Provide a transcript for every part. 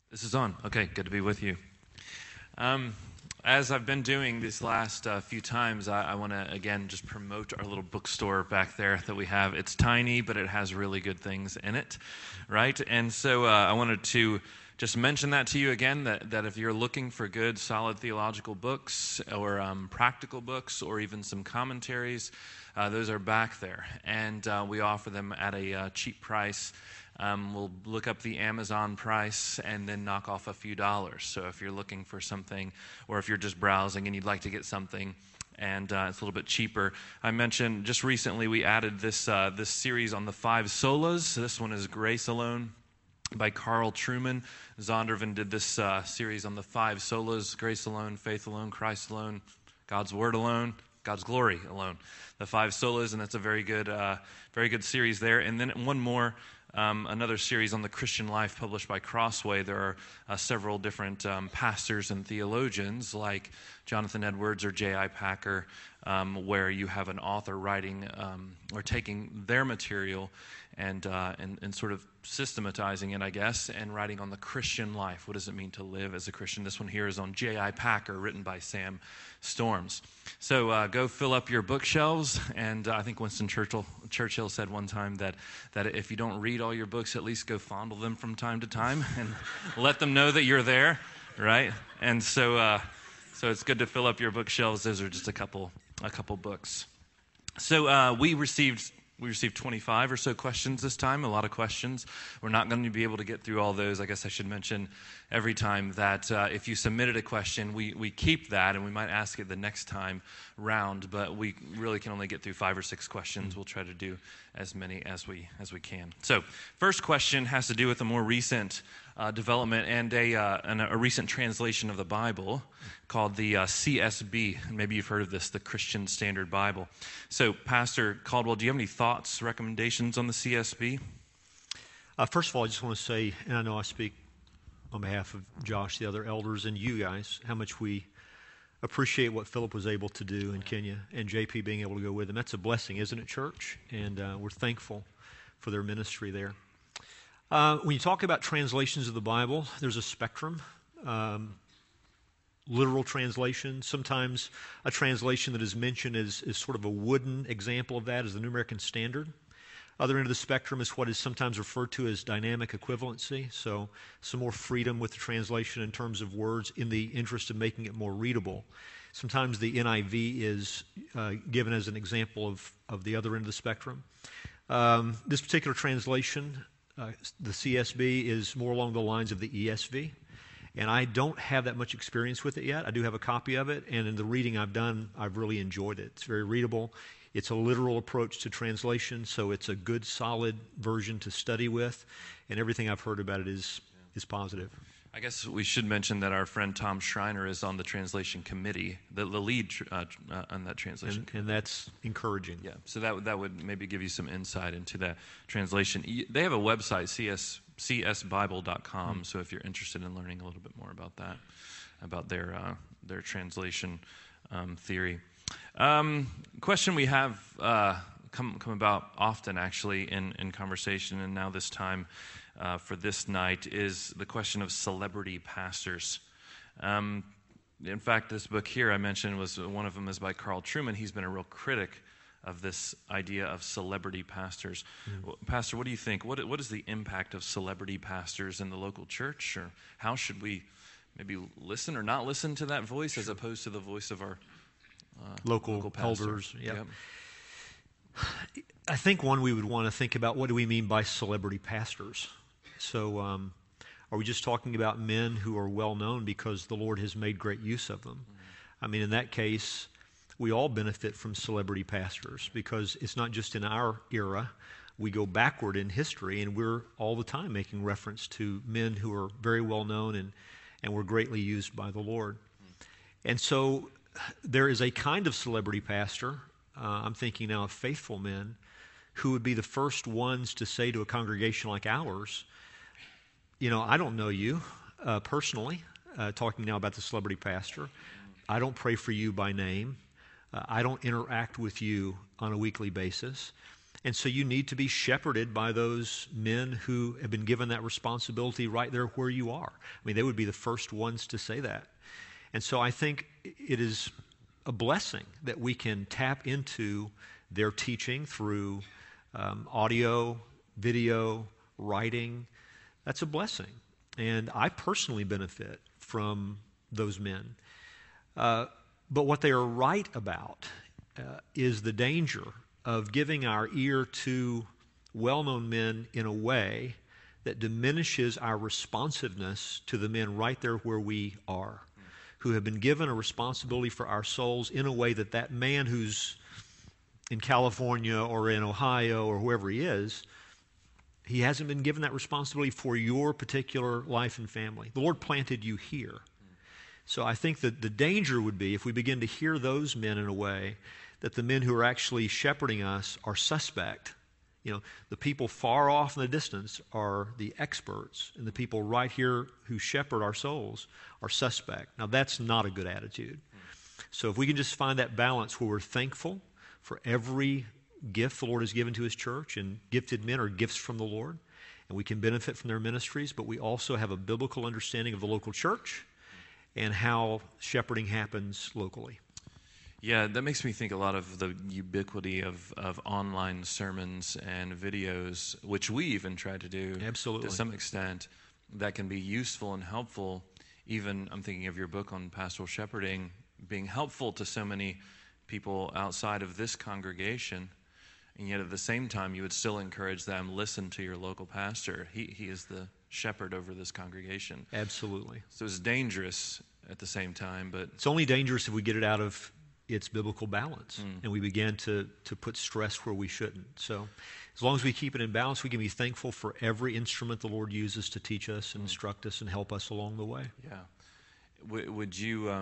This is on. Okay, good to be with you. As I've been doing these last few times, I want to, again, just promote our little bookstore back there that we have. It's tiny, but it has really good things in it, right? And so I wanted to just mention that to you again, that if you're looking for good, solid theological books or practical books or even some commentaries, those are back there. And we offer them at a cheap price. We'll look up the Amazon price and then knock off a few dollars. So if you're looking for something, or if you're just browsing and you'd like to get something, and it's a little bit cheaper. I mentioned just recently we added this series on the 5 solas. This one is Grace Alone by Carl Trueman. Zondervan did this series on the 5 solas: grace alone, faith alone, Christ alone, God's word alone, God's glory alone. The 5 solas, and that's a very good series there. And then one more. Another series on the Christian life published by Crossway. There are several different pastors and theologians like Jonathan Edwards or J.I. Packer, where you have an author writing or taking their material and sort of systematizing it, I guess, and writing on the Christian life. What does it mean to live as a Christian? This one here is on J.I. Packer, written by Sam Storms. So go fill up your bookshelves, and I think Winston Churchill said one time that if you don't read all your books, at least go fondle them from time to time and let them know that you're there, right? And so it's good to fill up your bookshelves. Those are just a couple books. So we received 25 or so questions this time, a lot of questions. We're not going to be able to get through all those. I guess I should mention every time that if you submitted a question, we keep that, and we might ask it the next time round, but we really can only get through 5 or 6 questions. We'll try to do as many as we can. So first question has to do with a more recent development and a recent translation of the Bible called the CSB. And maybe you've heard of this, the Christian Standard Bible. So, Pastor Caldwell, do you have any thoughts, recommendations on the CSB? First of all, I just want to say, and I know I speak on behalf of Josh, the other elders, and you guys, how much we appreciate what Philip was able to do in Kenya, and JP being able to go with him. That's a blessing, isn't it, church? And we're thankful for their ministry there. When you talk about translations of the Bible, there's a spectrum. Literal translation. Sometimes a translation that is mentioned is sort of a wooden example of that is the New American Standard. Other end of the spectrum is what is sometimes referred to as dynamic equivalency, so some more freedom with the translation in terms of words in the interest of making it more readable. Sometimes the NIV is given as an example of the other end of the spectrum. This particular translation, the CSB, is more along the lines of the ESV. And I don't have that much experience with it yet. I do have a copy of it, and in the reading I've done, I've really enjoyed it. It's very readable. It's a literal approach to translation, so it's a good, solid version to study with, and everything I've heard about it is positive. I guess we should mention that our friend Tom Schreiner is on the translation committee, the lead on that translation. And that's encouraging. Yeah, so that would maybe give you some insight into that translation. They have a website, csbible.com, so if you're interested in learning a little bit more about that, about their translation theory. Question we have come about often, actually, in conversation, and now this time for this night, is the question of celebrity pastors. In fact, this book here I mentioned was one of them is by Carl Trueman. He's been a real critic of this idea of celebrity pastors. Pastor, what do you think? What is the impact of celebrity pastors in the local church, or how should we maybe listen or not listen to that voice as opposed to the voice of our local elders? Yep. I think we would want to think about, what do we mean by celebrity pastors? So are we just talking about men who are well known because the Lord has made great use of them? I mean, in that case, we all benefit from celebrity pastors because it's not just in our era. We go backward in history, and we're all the time making reference to men who are very well known and were greatly used by the Lord. And so there is a kind of celebrity pastor, I'm thinking now of faithful men, who would be the first ones to say to a congregation like ours, I don't know you personally, talking now about the celebrity pastor. I don't pray for you by name. I don't interact with you on a weekly basis. And so you need to be shepherded by those men who have been given that responsibility right there where you are. I mean, they would be the first ones to say that. And so I think it is a blessing that we can tap into their teaching through audio, video, writing. That's a blessing. And I personally benefit from those men. But what they are right about is the danger of giving our ear to well-known men in a way that diminishes our responsiveness to the men right there where we are, who have been given a responsibility for our souls in a way that that man who's in California or in Ohio or wherever he is, he hasn't been given that responsibility for your particular life and family. The Lord planted you here. So I think that the danger would be if we begin to hear those men in a way that the men who are actually shepherding us are suspect. You know, the people far off in the distance are the experts, and the people right here who shepherd our souls are suspect. Now, that's not a good attitude. So if we can just find that balance where we're thankful for every gift the Lord has given to His church, and gifted men are gifts from the Lord, and we can benefit from their ministries, but we also have a biblical understanding of the local church and how shepherding happens locally. Yeah, that makes me think a lot of the ubiquity of online sermons and videos, which we even try to do. Absolutely. To some extent, that can be useful and helpful. Even, I'm thinking of your book on pastoral shepherding, being helpful to so many people outside of this congregation, and yet at the same time, you would still encourage them, listen to your local pastor. He is the shepherd over this congregation. Absolutely. So it's dangerous at the same time, but it's only dangerous if we get it out of its biblical balance, and we begin to put stress where we shouldn't. So as long as we keep it in balance, we can be thankful for every instrument the Lord uses to teach us and instruct us and help us along the way. Yeah. Would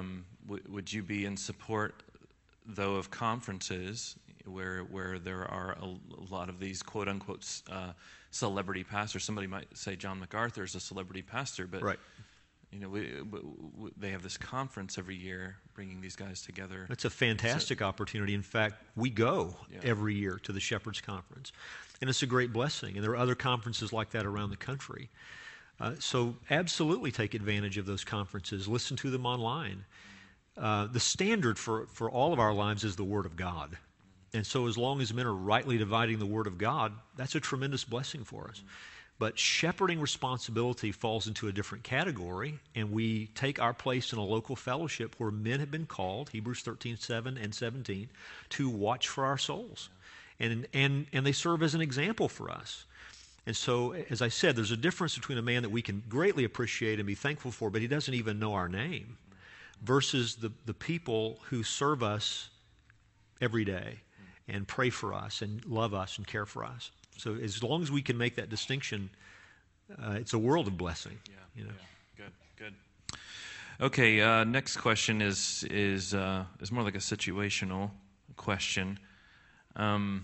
you be in support, though, of conferences where there are a lot of these quote-unquote celebrity pastors? Somebody might say John MacArthur is a celebrity pastor, but right. You know, they have this conference every year, bringing these guys together. It's a fantastic opportunity. In fact, we go every year to the Shepherd's Conference, and it's a great blessing. And there are other conferences like that around the country. So absolutely take advantage of those conferences. Listen to them online. The standard for all of our lives is the Word of God. And so as long as men are rightly dividing the Word of God, that's a tremendous blessing for us. But shepherding responsibility falls into a different category, and we take our place in a local fellowship where men have been called, Hebrews 13:7 and 17, to watch for our souls. And they serve as an example for us. And so, as I said, there's a difference between a man that we can greatly appreciate and be thankful for, but he doesn't even know our name, versus the people who serve us every day and pray for us and love us and care for us. So as long as we can make that distinction, it's a world of blessing. Yeah, you know? Yeah. Good. Okay, next question is more like a situational question. And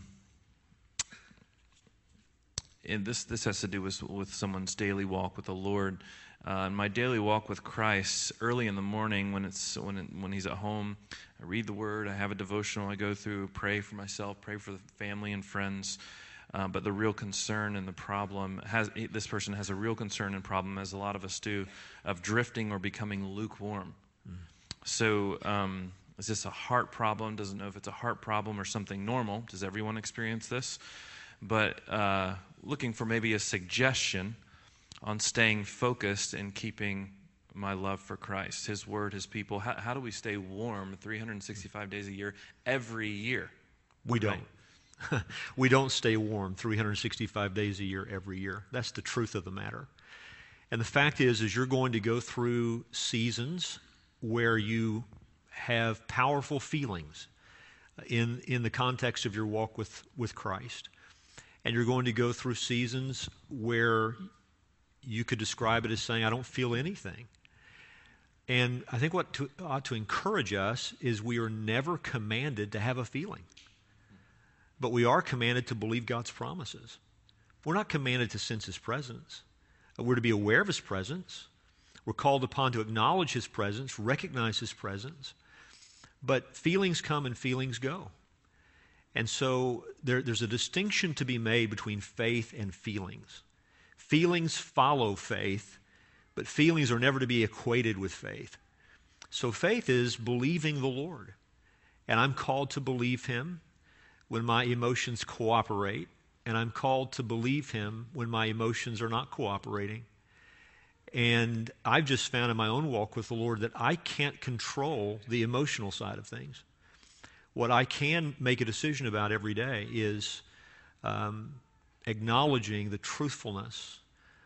this has to do with someone's daily walk with the Lord. My daily walk with Christ, early in the morning when He's at home, I read the Word, I have a devotional I go through, pray for myself, pray for the family and friends. But the real concern and the problem this person has a real concern and problem, as a lot of us do, of drifting or becoming lukewarm. So is this a heart problem? Doesn't know if it's a heart problem or something normal. Does everyone experience this? But looking for maybe a suggestion on staying focused and keeping my love for Christ, His Word, His people. How do we stay warm 365 days a year, every year? We don't. We don't stay warm 365 days a year, every year. That's the truth of the matter. And the fact is you're going to go through seasons where you have powerful feelings in the context of your walk with Christ. And you're going to go through seasons where you could describe it as saying, I don't feel anything. And I think what ought to encourage us is we are never commanded to have a feeling. But we are commanded to believe God's promises. We're not commanded to sense His presence. We're to be aware of His presence. We're called upon to acknowledge His presence, recognize His presence. But feelings come and feelings go. And so there's a distinction to be made between faith and feelings. Feelings follow faith, but feelings are never to be equated with faith. So faith is believing the Lord. And I'm called to believe Him when my emotions cooperate, and I'm called to believe Him when my emotions are not cooperating. And I've just found in my own walk with the Lord that I can't control the emotional side of things. What I can make a decision about every day is acknowledging the truthfulness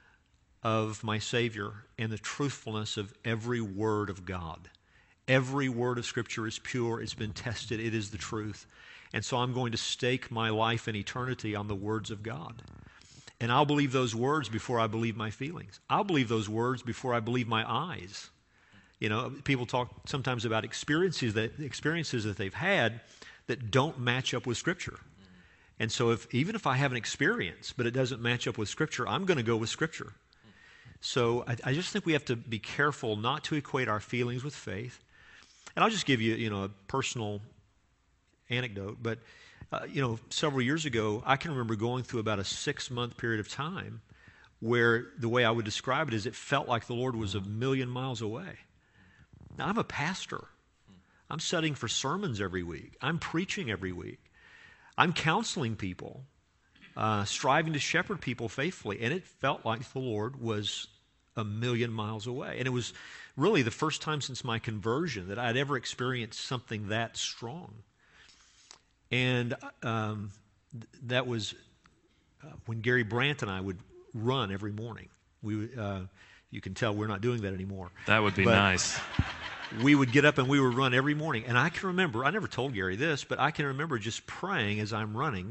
of my Savior and the truthfulness of every word of God. Every word of Scripture is pure, it's been tested, it is the truth. And so I'm going to stake my life and eternity on the words of God. And I'll believe those words before I believe my feelings. I'll believe those words before I believe my eyes. You know, people talk sometimes about experiences that they've had that don't match up with Scripture. And so even if I have an experience, but it doesn't match up with Scripture, I'm going to go with Scripture. So I just think we have to be careful not to equate our feelings with faith. And I'll just give you, a personal anecdote. But, several years ago, I can remember going through about a 6-month period of time where the way I would describe it is it felt like the Lord was a million miles away. Now, I'm a pastor. I'm studying for sermons every week. I'm preaching every week. I'm counseling people, striving to shepherd people faithfully. And it felt like the Lord was a million miles away. And it was really the first time since my conversion that I'd ever experienced something that strong. And that was when Gary Brandt and I would run every morning. You can tell we're not doing that anymore. That would be nice. We would get up and we would run every morning. And I can remember, I never told Gary this, but I can remember just praying as I'm running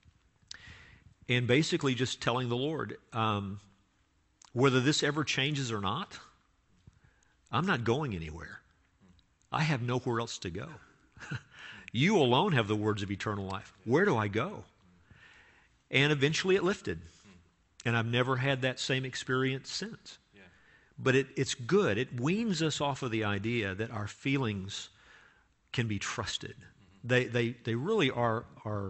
and basically just telling the Lord, whether this ever changes or not, I'm not going anywhere. I have nowhere else to go. You alone have the words of eternal life. Where do I go? And eventually it lifted. And I've never had that same experience since. Yeah. But it's good. It weans us off of the idea that our feelings can be trusted. Mm-hmm. They really are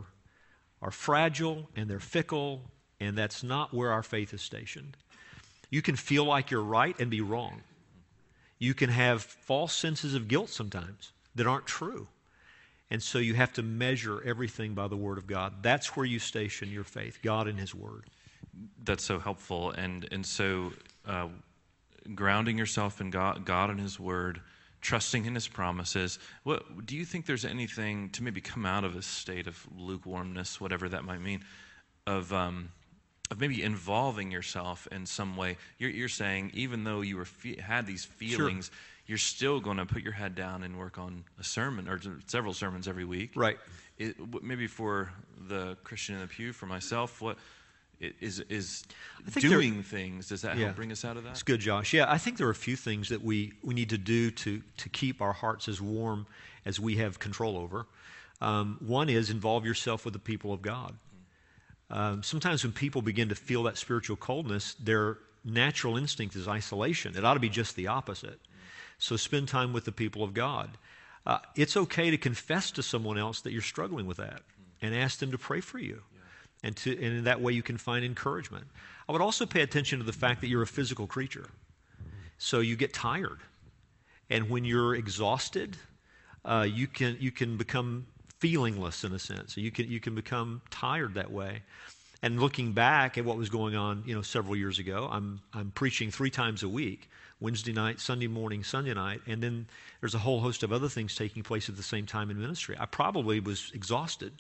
fragile and they're fickle, and that's not where our faith is stationed. You can feel like you're right and be wrong. You can have false senses of guilt sometimes that aren't true. And so you have to measure everything by the Word of God. That's where you station your faith, God and His Word. That's so helpful. And so grounding yourself in God and His Word, trusting in His promises. What do you think there's anything to maybe come out of a state of lukewarmness, whatever that might mean, of maybe involving yourself in some way? You're saying even though you had these feelings, sure, you're still going to put your head down and work on a sermon or several sermons every week. Right. Maybe for the Christian in the pew, for myself, what is doing things, does that help bring us out of that? That's good, Josh. Yeah, I think there are a few things that we need to do to keep our hearts as warm as we have control over. One is involve yourself with the people of God. Sometimes when people begin to feel that spiritual coldness, their natural instinct is isolation. It ought to be just the opposite. So spend time with the people of God. It's okay to confess to someone else that you're struggling with that and ask them to pray for you. And in that way you can find encouragement. I would also pay attention to the fact that you're a physical creature. So you get tired. And when you're exhausted, you can become feelingless in a sense. So you can become tired that way. And looking back at what was going on, several years ago, I'm preaching 3 times a week, Wednesday night, Sunday morning, Sunday night, and then there's a whole host of other things taking place at the same time in ministry. I probably was exhausted.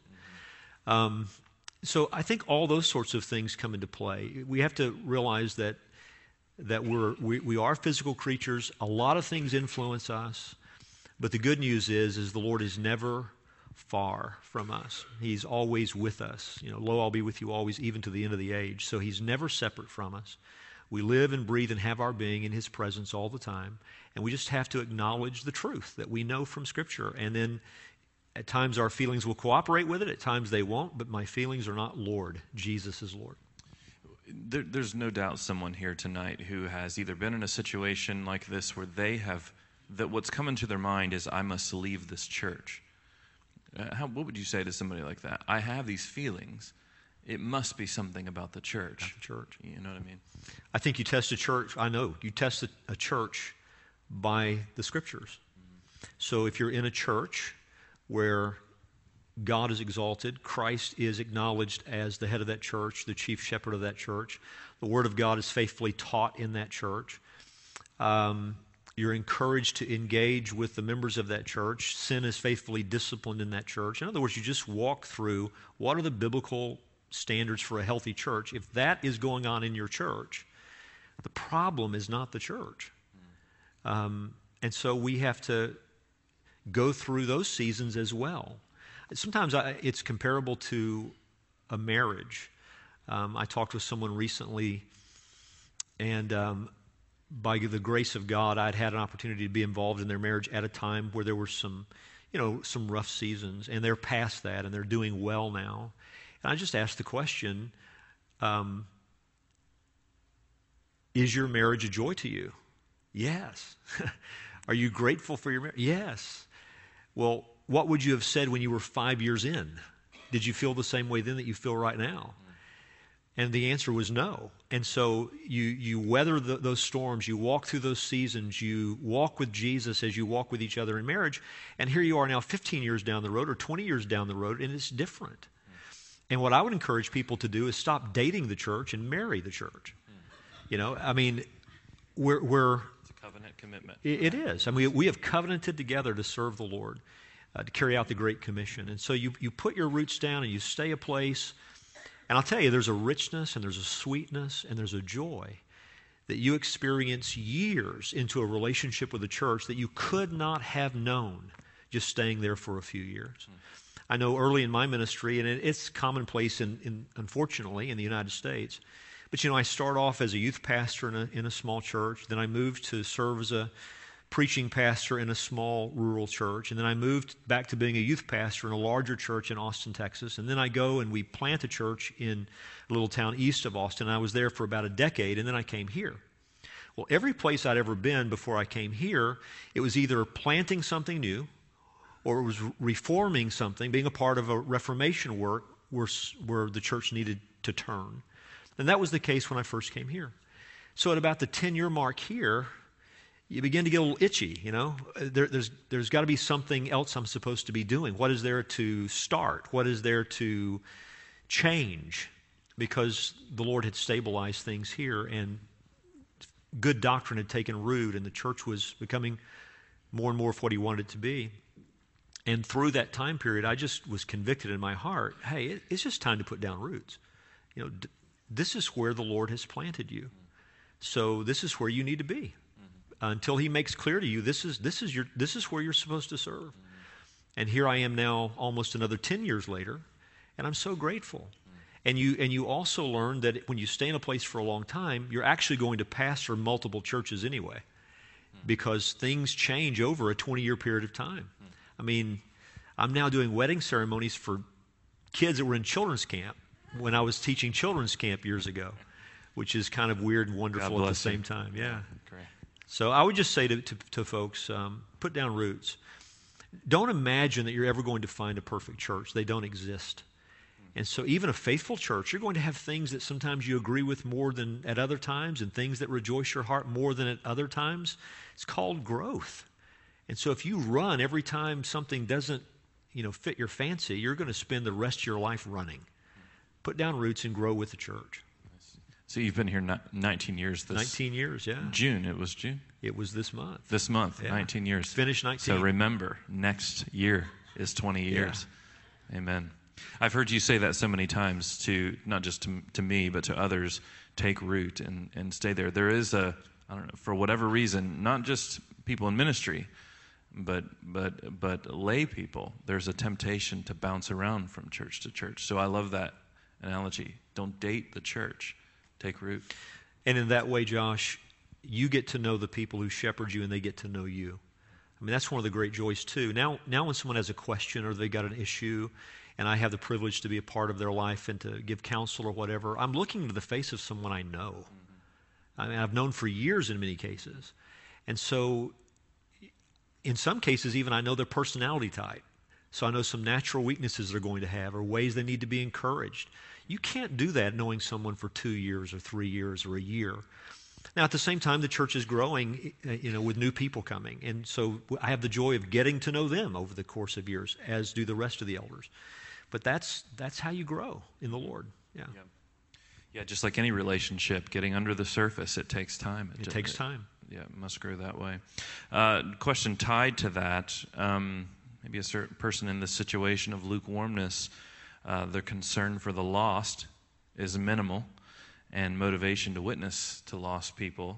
So I think all those sorts of things come into play. We have to realize that we are physical creatures. A lot of things influence us, but the good news is the Lord is never far from us. He's always with us. Lo, I'll be with you always, even to the end of the age. So He's never separate from us. We live and breathe and have our being in His presence all the time, and we just have to acknowledge the truth that we know from Scripture. And then at times our feelings will cooperate with it, at times they won't, but my feelings are not Lord. Jesus is Lord. There's no doubt someone here tonight who has either been in a situation like this where they have, that what's come into their mind is, I must leave this church. What would you say to somebody like that? I have these feelings. It must be something about the church. About the church. You know what I mean? I think you test a church. I know you test a church by the Scriptures. So if you're in a church where God is exalted, Christ is acknowledged as the head of that church, the chief shepherd of that church, the Word of God is faithfully taught in that church, you're encouraged to engage with the members of that church, sin is faithfully disciplined in that church. In other words, you just walk through what are the biblical standards for a healthy church. If that is going on in your church, the problem is not the church. And so we have to go through those seasons as well. Sometimes it's comparable to a marriage. I talked with someone recently, and by the grace of God, I'd had an opportunity to be involved in their marriage at a time where there were some rough seasons, and they're past that, and they're doing well now. And I just asked the question, is your marriage a joy to you? Yes. Are you grateful for your marriage? Yes. Well, what would you have said when you were 5 years in? Did you feel the same way then that you feel right now? And the answer was no. And so you weather those storms, you walk through those seasons, you walk with Jesus as you walk with each other in marriage, and here you are now 15 years down the road or 20 years down the road, and it's different. And what I would encourage people to do is stop dating the church and marry the church. I mean, we're It's a covenant commitment. It is. I mean, we have covenanted together to serve the Lord, to carry out the Great Commission. And so you put your roots down and you stay a place. And I'll tell you, there's a richness and there's a sweetness and there's a joy that you experience years into a relationship with the church that you could not have known just staying there for a few years. I know early in my ministry, and it's commonplace unfortunately in the United States, but I start off as a youth pastor in a small church. Then I moved to serve as a preaching pastor in a small rural church. And then I moved back to being a youth pastor in a larger church in Austin, Texas. And then I go and we plant a church in a little town east of Austin. I was there for about a decade, and then I came here. Well, every place I'd ever been before I came here, it was either planting something new or it was reforming something, being a part of a reformation work where the church needed to turn. And that was the case when I first came here. So at about the 10-year mark here, you begin to get a little itchy, There's got to be something else I'm supposed to be doing. What is there to start? What is there to change? Because the Lord had stabilized things here, and good doctrine had taken root, and the church was becoming more and more of what He wanted it to be. And through that time period, I just was convicted in my heart, hey, it's just time to put down roots. This is where the Lord has planted you. So this is where you need to be. Until He makes clear to you, this is where you're supposed to serve. And here I am now, almost another 10 years later, and I'm so grateful. And you also learn that when you stay in a place for a long time, you're actually going to pastor multiple churches anyway, because things change over a 20-year period of time. I mean, I'm now doing wedding ceremonies for kids that were in children's camp when I was teaching children's camp years ago, which is kind of weird and wonderful at the same time. Yeah. Great. So I would just say to folks, put down roots. Don't imagine that you're ever going to find a perfect church. They don't exist. And so even a faithful church, you're going to have things that sometimes you agree with more than at other times, and things that rejoice your heart more than at other times. It's called growth. And so if you run every time something doesn't, fit your fancy, you're going to spend the rest of your life running. Put down roots and grow with the church. So you've been here 19 years. 19 years, yeah. June, it was June? It was this month. This month, yeah. 19 years. Finished 19. So remember, next year is 20 years. Yeah. Amen. I've heard you say that so many times to, not just to me, but to others, take root and stay there. There is for whatever reason, not just people in ministry, but lay people, there's a temptation to bounce around from church to church. So I love that analogy. Don't date the church. Take root. And in that way, Josh, you get to know the people who shepherd you, and they get to know you. I mean, that's one of the great joys, too. Now when someone has a question or they got an issue, and I have the privilege to be a part of their life and to give counsel or whatever, I'm looking into the face of someone I know. I mean, I've known for years in many cases. And so in some cases, even I know their personality type. So I know some natural weaknesses they're going to have or ways they need to be encouraged. You can't do that knowing someone for 2 years or 3 years or a year. Now, at the same time, the church is growing, with new people coming. And so I have the joy of getting to know them over the course of years, as do the rest of the elders. But that's how you grow in the Lord. Yeah. Yeah, just like any relationship, getting under the surface, it takes time. It takes time. Yeah, it must grow that way. Question tied to that, maybe a certain person in the situation of lukewarmness, their concern for the lost is minimal, and motivation to witness to lost people,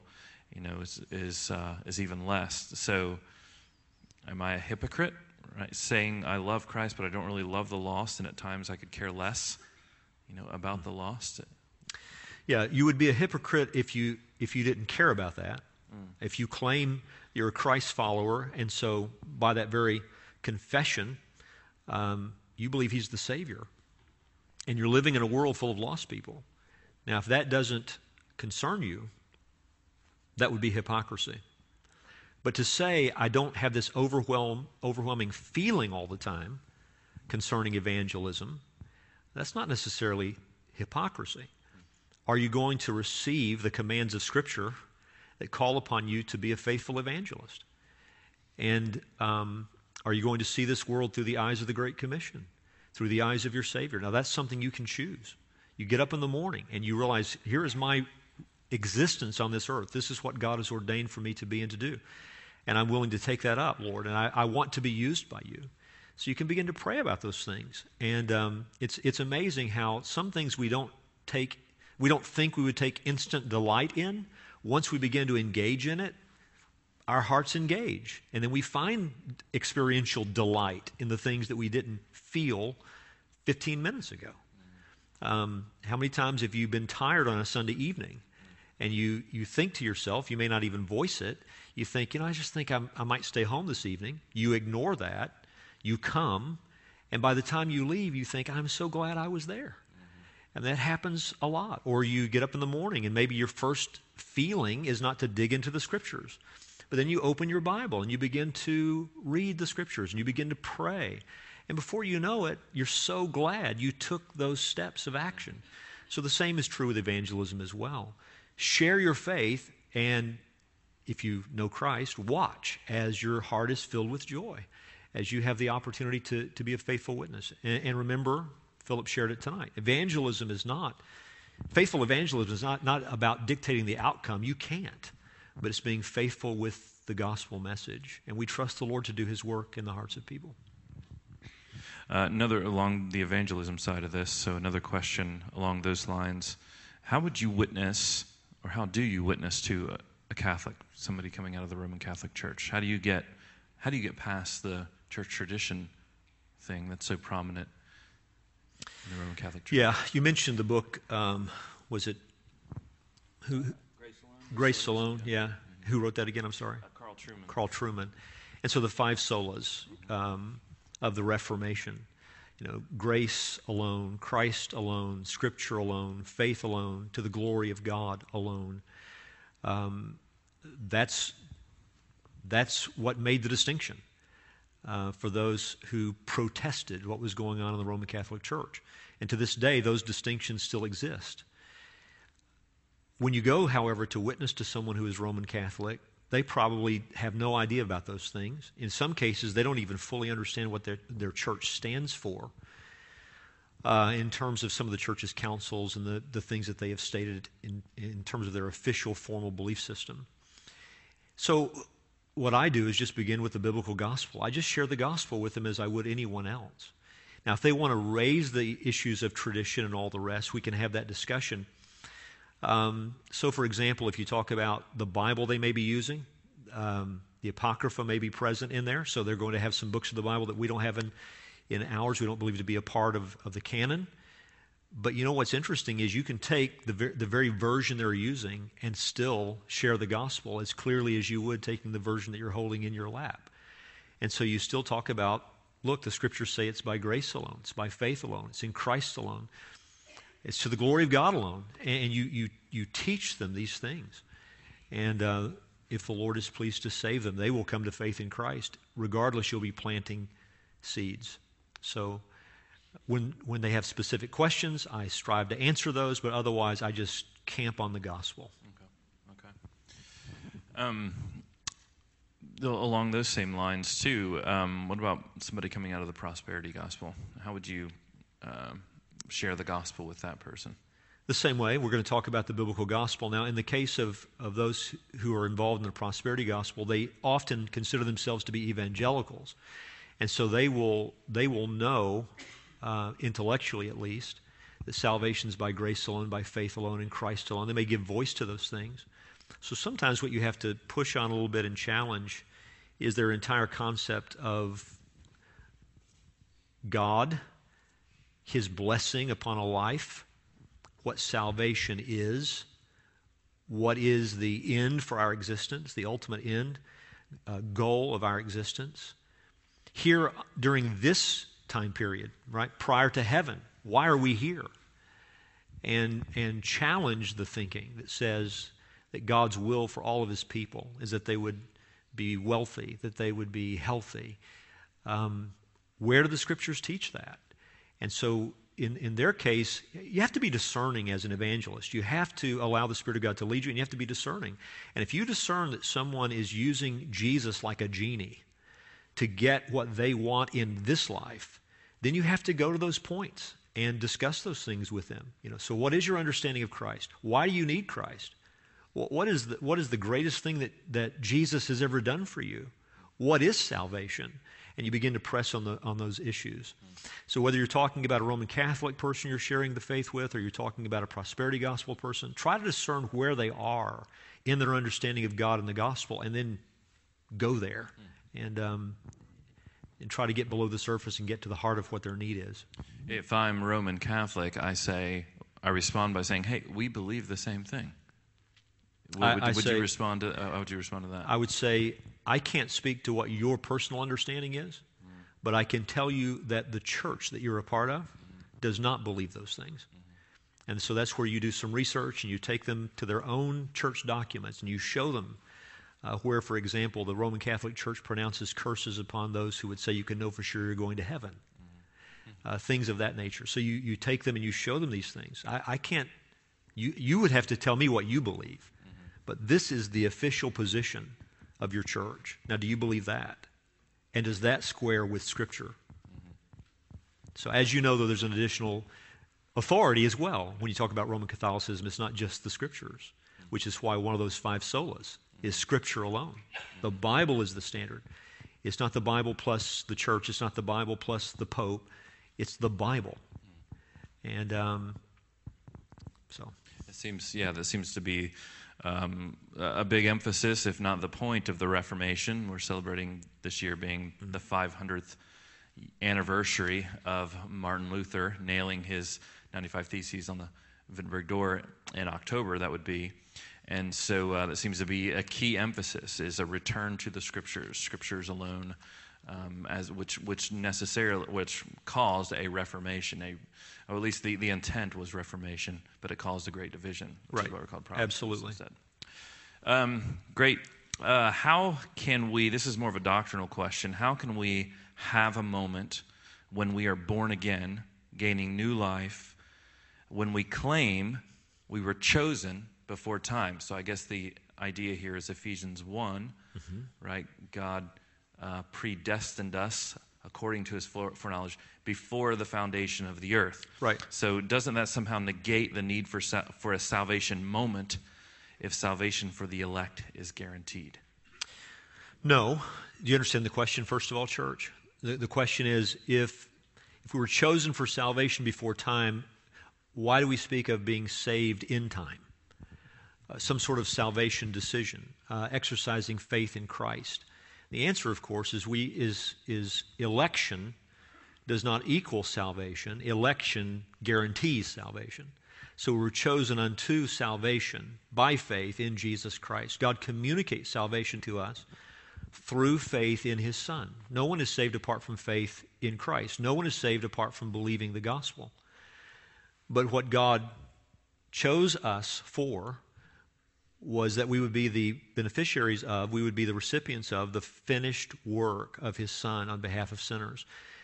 is even less. So, am I a hypocrite, right? Saying I love Christ, but I don't really love the lost, and at times I could care less, about the lost. Yeah, you would be a hypocrite if you didn't care about that. If you claim you're a Christ follower, and so by that very confession, you believe He's the Savior, and you're living in a world full of lost people. Now, if that doesn't concern you, that would be hypocrisy. But to say, I don't have this overwhelming feeling all the time concerning evangelism, that's not necessarily hypocrisy. Are you going to receive the commands of Scripture that call upon you to be a faithful evangelist? And are you going to see this world through the eyes of the Great Commission, through the eyes of your Savior? Now, that's something you can choose. You get up in the morning and you realize, here is my existence on this earth. This is what God has ordained for me to be and to do. And I'm willing to take that up, Lord, and I want to be used by you. So you can begin to pray about those things. And it's amazing how some things we don't think we would take instant delight in. Once we begin to engage in it, our hearts engage. And then we find experiential delight in the things that we didn't feel 15 minutes ago. How many times have you been tired on a Sunday evening and you think to yourself, you may not even voice it, you think, I just think I might stay home this evening. You ignore that. You come, and by the time you leave, you think, I'm so glad I was there. And that happens a lot. Or you get up in the morning and maybe your first feeling is not to dig into the Scriptures. But then you open your Bible and you begin to read the Scriptures and you begin to pray. And before you know it, you're so glad you took those steps of action. So the same is true with evangelism as well. Share your faith, and if you know Christ, watch as your heart is filled with joy, as you have the opportunity to be a faithful witness. And remember, Philip shared it tonight. Faithful evangelism is not about dictating the outcome. You can't. But it's being faithful with the gospel message. And we trust the Lord to do His work in the hearts of people. Another along the evangelism side of this, so another question along those lines. How would you witness, or how do you witness to a Catholic, somebody coming out of the Roman Catholic Church? How do you get past the church tradition thing that's so prominent in the Roman Catholic Church? Yeah, you mentioned the book, was it who? Grace Alone, yeah. Mm-hmm. Who wrote that again? I'm sorry? Carl Trueman. Carl Trueman. And so the 5 solas of the Reformation, grace alone, Christ alone, Scripture alone, faith alone, to the glory of God alone. That's what made the distinction for those who protested what was going on in the Roman Catholic Church. And to this day, those distinctions still exist. When you go, however, to witness to someone who is Roman Catholic, they probably have no idea about those things. In some cases, they don't even fully understand what their church stands for in terms of some of the church's councils and the things that they have stated in terms of their official formal belief system. So what I do is just begin with the biblical gospel. I just share the gospel with them as I would anyone else. Now, if they want to raise the issues of tradition and all the rest, we can have that discussion. So, for example, if you talk about the Bible they may be using, the Apocrypha may be present in there. So they're going to have some books of the Bible that we don't have in ours. We don't believe to be a part of the canon. But what's interesting is you can take the very version they're using and still share the gospel as clearly as you would taking the version that you're holding in your lap. And so you still talk about, look, the Scriptures say it's by grace alone, it's by faith alone, it's in Christ alone. It's to the glory of God alone. And you teach them these things. And if the Lord is pleased to save them, they will come to faith in Christ. Regardless, you'll be planting seeds. So when they have specific questions, I strive to answer those, but otherwise I just camp on the gospel. Okay. Along those same lines, too, what about somebody coming out of the prosperity gospel? How would you share the gospel with that person? The same way, we're going to talk about the biblical gospel. Now, in the case of those who are involved in the prosperity gospel, they often consider themselves to be evangelicals. And so they will know, intellectually at least, that salvation is by grace alone, by faith alone, in Christ alone. They may give voice to those things. So sometimes what you have to push on a little bit and challenge is their entire concept of God, His blessing upon a life, what salvation is, what is the end for our existence, the ultimate end, goal of our existence. Here, during this time period, right, prior to heaven, why are we here? And challenge the thinking that says that God's will for all of His people is that they would be wealthy, that they would be healthy. Where do the Scriptures teach that? And so in their case, you have to be discerning as an evangelist. You have to allow the Spirit of God to lead you, and you have to be discerning. And if you discern that someone is using Jesus like a genie to get what they want in this life, then you have to go to those points and discuss those things with them. So what is your understanding of Christ? Why do you need Christ? What is the greatest thing that Jesus has ever done for you? What is salvation? And you begin to press on those issues. So whether you're talking about a Roman Catholic person you're sharing the faith with, or you're talking about a prosperity gospel person, try to discern where they are in their understanding of God and the gospel, and then go there and try to get below the surface and get to the heart of what their need is. If I'm Roman Catholic, I respond by saying, "Hey, we believe the same thing." Would you respond to that? I would say, I can't speak to what your personal understanding is, but I can tell you that the church that you're a part of does not believe those things. And so that's where you do some research and you take them to their own church documents and you show them where, for example, the Roman Catholic Church pronounces curses upon those who would say you can know for sure you're going to heaven. Things of that nature. So you take them and you show them these things. I can't, you would have to tell me what you believe. But this is the official position of your church. Now, do you believe that? And does that square with Scripture? So as you know, though, there's an additional authority as well. When you talk about Roman Catholicism, it's not just the Scriptures, which is why one of those 5 solas is Scripture alone. The Bible is the standard. It's not the Bible plus the church. It's not the Bible plus the Pope. It's the Bible. And so... That seems to be a big emphasis, if not the point of the Reformation. We're celebrating this year being the 500th anniversary of Martin Luther nailing his 95 Theses on the Wittenberg door in October, that would be. And so that seems to be a key emphasis, is a return to the Scriptures alone, which caused a Reformation, or at least the intent was Reformation, but it caused a great division, which is what we're called Protestants instead. Great. How can we, this is more of a doctrinal question, how can we have a moment when we are born again, gaining new life, when we claim we were chosen before time? So I guess the idea here is Ephesians 1, right? God predestined us according to His foreknowledge before the foundation of the earth. Right. So doesn't that somehow negate the need for a salvation moment if salvation for the elect is guaranteed? No. Do you understand the question, first of all, church? The question is, if we were chosen for salvation before time, why do we speak of being saved in time? Some sort of salvation decision, exercising faith in Christ. The answer, of course, is election does not equal salvation. Election guarantees salvation. So we're chosen unto salvation by faith in Jesus Christ. God communicates salvation to us through faith in His Son. No one is saved apart from faith in Christ. No one is saved apart from believing the gospel. But what God chose us for was that we would be the beneficiaries of, we would be the recipients of the finished work of His Son on behalf of sinners.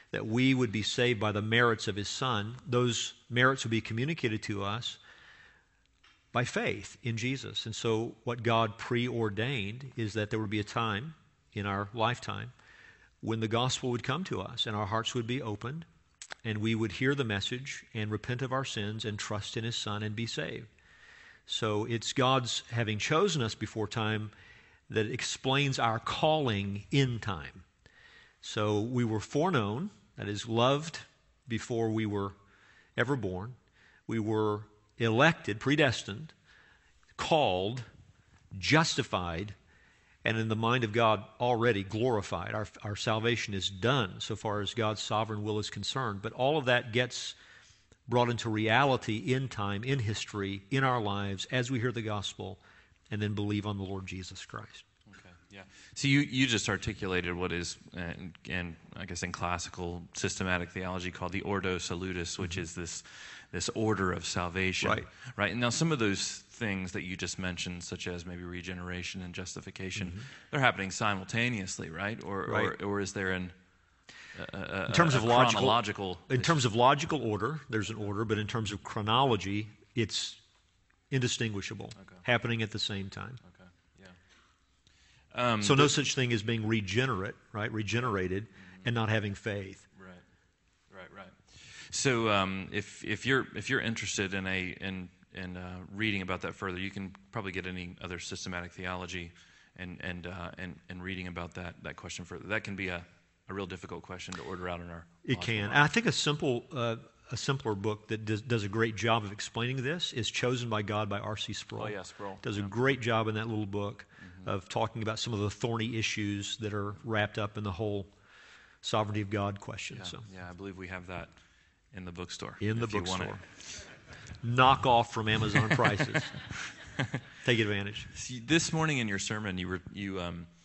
that we would be saved by the merits of his Son. Those merits would be communicated to us by faith in Jesus. And so what God preordained is that there would be a time in our lifetime when the gospel would come to us and our hearts would be opened and we would hear the message and repent of our sins and trust in his Son and be saved. So it's God's having chosen us before time that explains our calling in time. So we were foreknown, that is, loved before we were ever born. We were elected, predestined, called, justified, and in the mind of God already glorified. Our salvation is done so far as God's sovereign will is concerned. But all of that gets brought into reality in time, in history, in our lives, as we hear the gospel and then believe on the Lord Jesus Christ. Okay, yeah. So you just articulated what is, and I guess in classical systematic theology, called the Ordo Salutis, which is this order of salvation. Right. And now some of those things that you just mentioned, such as maybe regeneration and justification, they're happening simultaneously, right? Or is there in terms of chronological? In terms of logical order, there's an order, but in terms of chronology, it's indistinguishable, happening at the same time. Okay, yeah. So no such thing as being regenerated, and not having faith. Right. So if you're interested in reading about that further, you can probably get any other systematic theology and reading about that question further. That can be a real difficult question to order out in our. It can. And I think a simpler book that does a great job of explaining this is Chosen by God by R.C. Sproul. Oh yeah, Sproul Does a great job in that little book of talking about some of the thorny issues that are wrapped up in the whole sovereignty of God question. Yeah, I believe we have that in the bookstore. In the bookstore. Knock off from Amazon prices. Take advantage. See, this morning in your sermon, you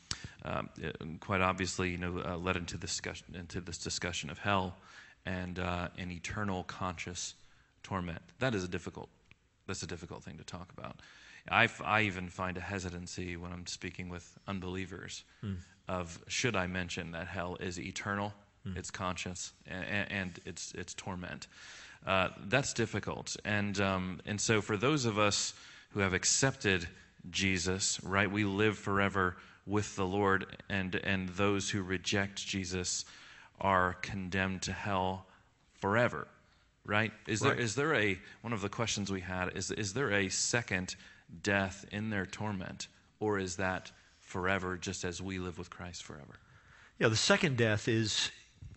quite obviously led into this discussion of hell and an eternal conscious torment. That's a difficult thing to talk about. I even find a hesitancy when I'm speaking with unbelievers of should I mention that hell is eternal, it's conscious, and it's torment. That's difficult, and so for those of us who have accepted Jesus, right, we live forever with the Lord, and those who reject Jesus are condemned to hell forever, right? Is there a one of the questions we had is there a second death in their torment, or is that forever, just as we live with Christ forever? Yeah, the second death is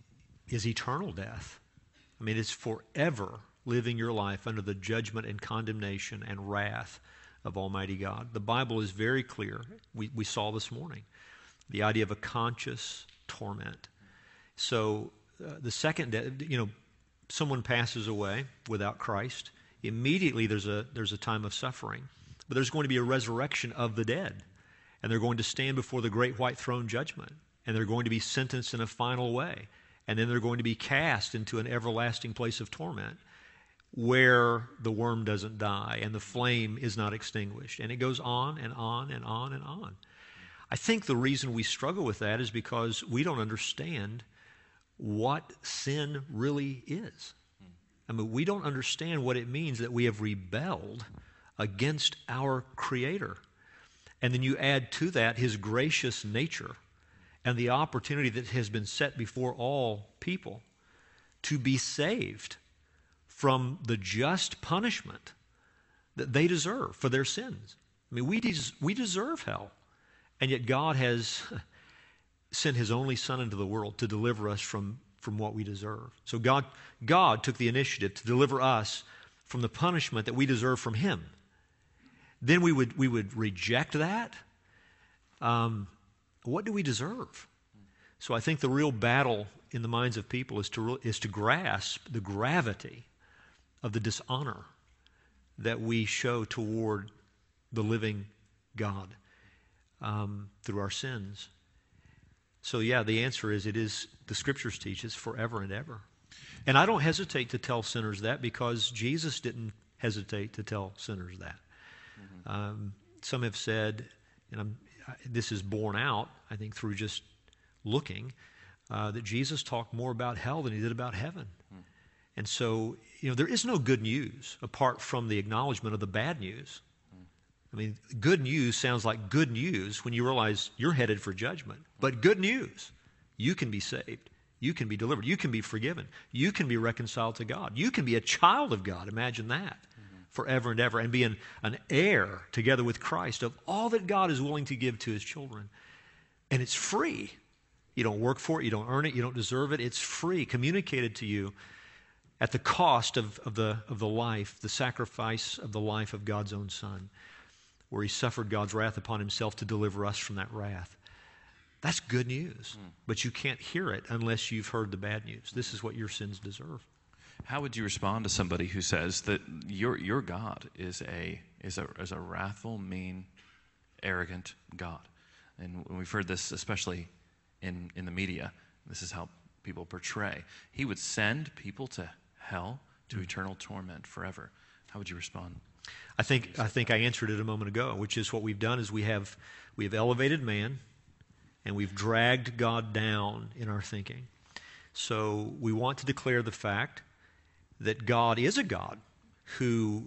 eternal death. I mean, it's forever living your life under the judgment and condemnation and wrath of Almighty God. The Bible is very clear. We saw this morning the idea of a conscious torment. So the second death, someone passes away without Christ, immediately there's a time of suffering. But there's going to be a resurrection of the dead, and they're going to stand before the great white throne judgment, and they're going to be sentenced in a final way, and then they're going to be cast into an everlasting place of torment where the worm doesn't die and the flame is not extinguished. And it goes on and on and on and on. I think the reason we struggle with that is because we don't understand what sin really is. I mean, we don't understand what it means that we have rebelled against our Creator. And then you add to that His gracious nature and the opportunity that has been set before all people to be saved from the just punishment that they deserve for their sins. I mean, we deserve hell. And yet God has sent His only Son into the world to deliver us from what we deserve. So God took the initiative to deliver us from the punishment that we deserve from Him. Then we would reject that. What do we deserve? So I think the real battle in the minds of people is to grasp the gravity of the dishonor that we show toward the living God through our sins. So yeah, the answer is the Scriptures teach it's forever and ever. And I don't hesitate to tell sinners that because Jesus didn't hesitate to tell sinners that. Some have said, and this is borne out, I think, through just looking, that Jesus talked more about hell than he did about heaven. And so, there is no good news apart from the acknowledgement of the bad news. I mean, good news sounds like good news when you realize you're headed for judgment. But good news, you can be saved. You can be delivered. You can be forgiven. You can be reconciled to God. You can be a child of God. Imagine that. Forever and ever, and be an heir together with Christ of all that God is willing to give to his children. And it's free. You don't work for it. You don't earn it. You don't deserve it. It's free, communicated to you at the cost of the life, the sacrifice of the life of God's own Son, where he suffered God's wrath upon himself to deliver us from that wrath. That's good news, but you can't hear it unless you've heard the bad news. This is what your sins deserve. How would you respond to somebody who says that your God is a wrathful, mean, arrogant God? And when we've heard this, especially in the media, this is how people portray. He would send people to hell, to eternal torment forever. How would you respond? I think I answered it a moment ago, which is what we've done is we have elevated man, and we've dragged God down in our thinking. So we want to declare the fact that God is a God who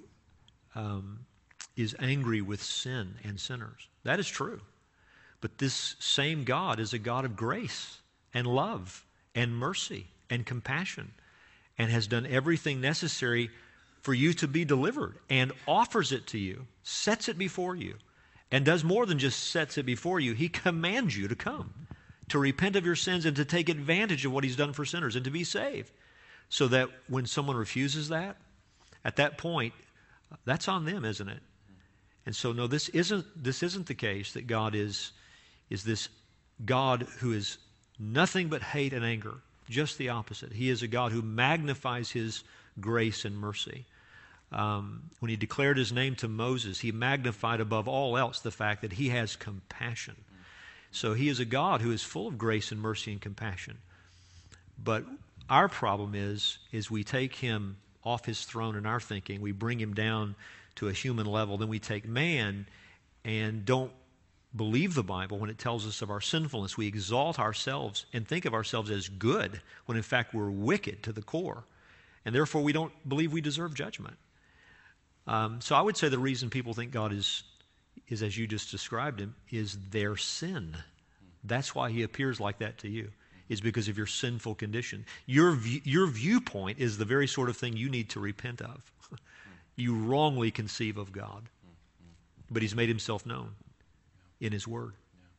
is angry with sin and sinners. That is true. But this same God is a God of grace and love and mercy and compassion, and has done everything necessary for you to be delivered, and offers it to you, sets it before you, and does more than just sets it before you. He commands you to come, to repent of your sins, and to take advantage of what he's done for sinners, and to be saved. So that when someone refuses that, at that point, that's on them, isn't it? And so, no, this isn't the case that God is this God who is nothing but hate and anger. Just the opposite. He is a God who magnifies his grace and mercy. When he declared his name to Moses, he magnified above all else the fact that he has compassion. So he is a God who is full of grace and mercy and compassion. But our problem is we take him off his throne in our thinking. We bring him down to a human level. Then we take man and don't believe the Bible when it tells us of our sinfulness. We exalt ourselves and think of ourselves as good when in fact we're wicked to the core. And therefore we don't believe we deserve judgment. So I would say the reason people think God is as you just described him, is their sin. That's why he appears like that to you, is because of your sinful condition. Your viewpoint is the very sort of thing you need to repent of. You wrongly conceive of God. But he's made himself known in his word.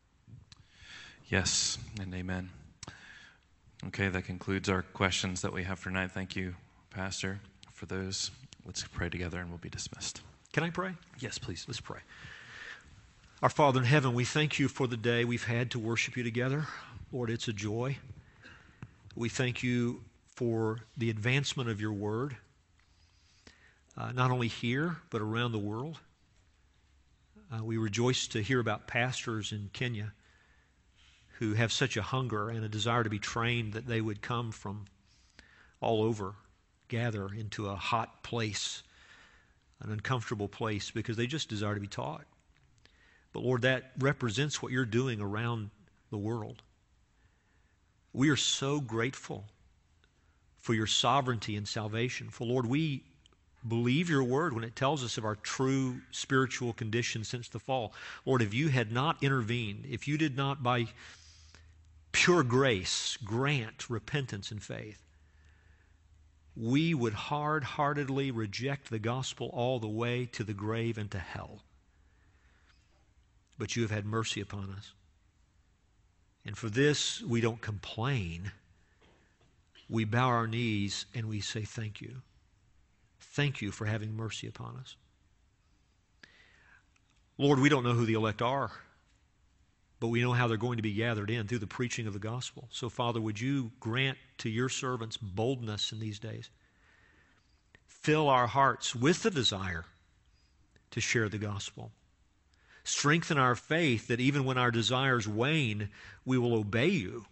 Yes, and amen. Okay, that concludes our questions that we have for tonight. Thank you, Pastor, for those. Let's pray together and we'll be dismissed. Can I pray? Yes, please. Let's pray. Our Father in heaven, we thank you for the day we've had to worship you together. Lord, it's a joy. We thank you for the advancement of your word, not only here, but around the world. We rejoice to hear about pastors in Kenya who have such a hunger and a desire to be trained that they would come from all over, gather into a hot place, an uncomfortable place, because they just desire to be taught. But Lord, that represents what you're doing around the world. We are so grateful for your sovereignty and salvation. For Lord, we believe your word when it tells us of our true spiritual condition since the fall. Lord, if you had not intervened, if you did not by pure grace grant repentance and faith, we would hard-heartedly reject the gospel all the way to the grave and to hell. But you have had mercy upon us. And for this, we don't complain. We bow our knees and we say thank you. Thank you for having mercy upon us. Lord, we don't know who the elect are, but we know how they're going to be gathered in through the preaching of the gospel. So, Father, would you grant to your servants boldness in these days? Fill our hearts with the desire to share the gospel. Strengthen our faith that even when our desires wane, we will obey you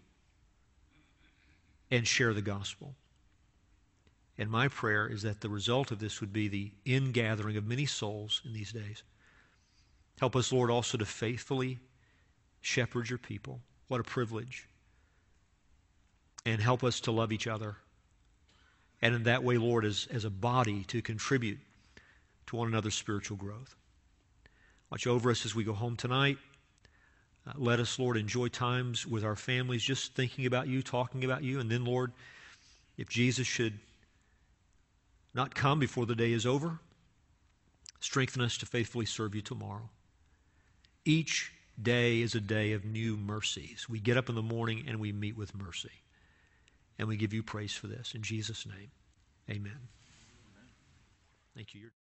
and share the gospel. And my prayer is that the result of this would be the ingathering of many souls in these days. Help us, Lord, also to faithfully shepherd your people. What a privilege. and help us to love each other. And in that way, Lord, as a body, to contribute to one another's spiritual growth. Watch over us as we go home tonight. Let us, Lord, enjoy times with our families, just thinking about you, talking about you. And then, Lord, if Jesus should not come before the day is over, strengthen us to faithfully serve you tomorrow. Each day is a day of new mercies. We get up in the morning and we meet with mercy. And we give you praise for this. In Jesus' name, amen. Thank you.